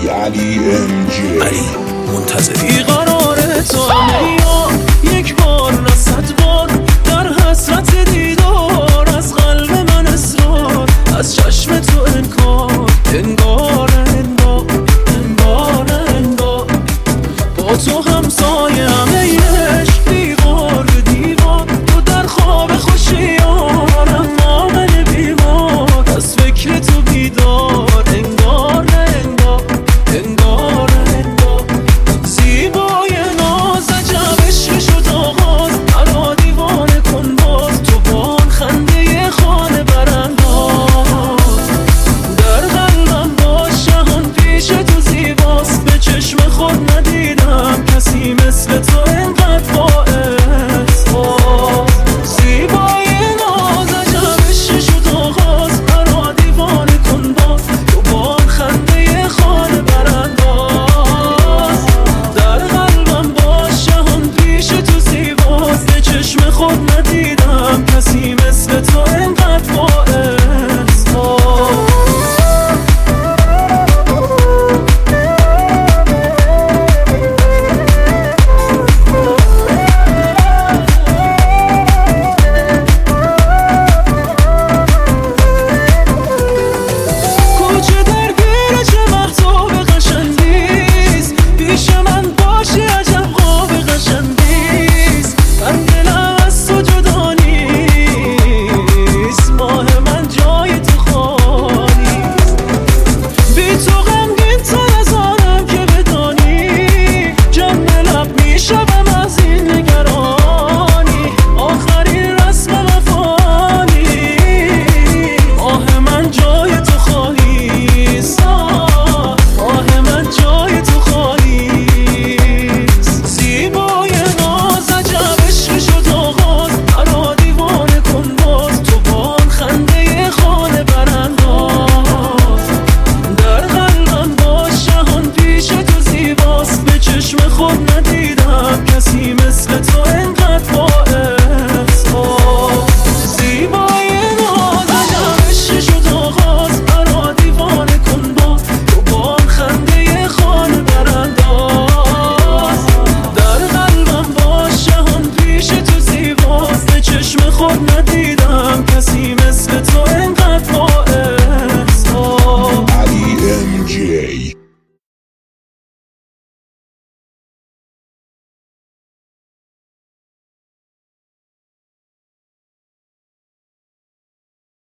علی ام جی علی منتظری بیقرار تو یا یک بار نه 100 بار در حسرت دیدار از قلب من اصرار از چشم تو انکار انگار انگار انگار انگار با تو همسایه همه عشق دیوار به دیوار تو در خواب خوشیارم معامل بیمار از فکر تو بیدار انگار انگار انگار انگار زیبای ناز عجب شد آغاز مرا دیوانه کن باز تو با آن خنده خانه برانداز در قلبم باش جهان پیش تو زیباست به چشم خود ندیدم کسی مثل تو اینقدر باعث زیبای ناز عجب شد آغاز مرا دیوانه کن باز تو با آن خنده خانه برانداز در قلبم باش جهان پیش تو زیباست به چشم خود ندیدم کسی مثل تو اینقدر باعث کوچه درگیر چه محتاب قشنگیست پیش من باشی عجب قاب قشنگیست من دلم از تو جدا نیست ماه من جای تو خالیست بی تو غمگین تر از آنم که بدانی جمع لب میشوم از این نگرانی آخرین رسم وفانی آه من جای تو خالیست آه من جای تو خالیست زیبای ناز عجب عشق شد آغاز مرا دیوانه کن باز تو با آن خنده خانه برانداز در قلبم باش جهان پیش تو زیباست به چشم خود ندیدم کسی مثل تو اینقدر باعث زیبای ناز عجب عشق شد آغاز مرا دیوانه کن باز تو با آن خنده خانه برانداز در قلبم باش جهان پیش تو زیباست به چشم خود ندیدم کسی مثل تو